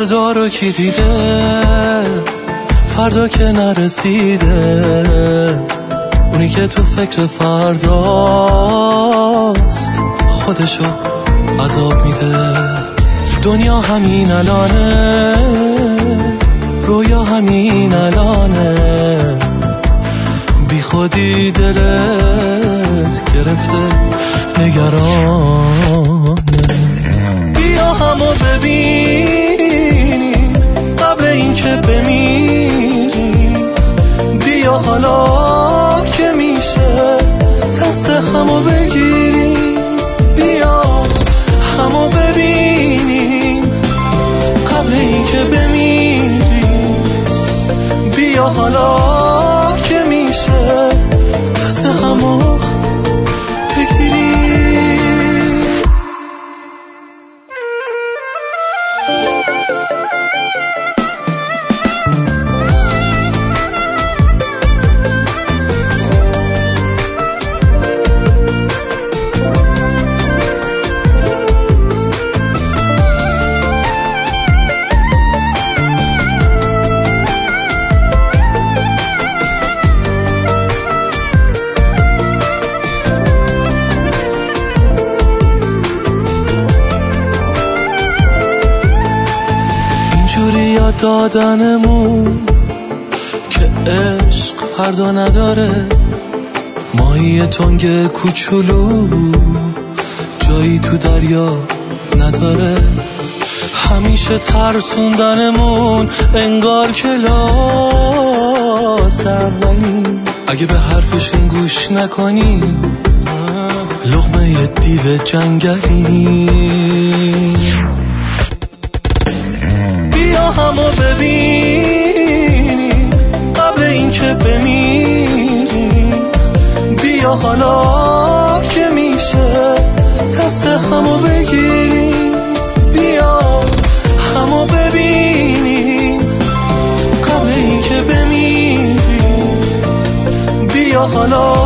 فردا رو کی دیده، فردا که نرسیده، اونی که تو فکر فرداست خودشو عذاب میده. دنیا همین الانه، رویا همین الانه، بی خودی دلت گرفته نگرانه. بیا همو ببینی قبل این که بمیری، بیا حالا که میشه دست همو بگیری، بیا همو ببینی قبل این که بمیری، بیا حالا که میشه دست همو بگیری. دادنمون که عشق فردا نداره، ماهی تنگ کوچولو جایی تو دریا نداره. همیشه ترسوندنمون انگار که لاس اولی، اگه به حرفشون گوش نکنی لقمه دیو جنگلی. بیا همو ببینی قبل این که بمیری، بیا حالا که میشه دست همو بگیری، بیا همو ببینی قبل این که بمیری، بیا حالا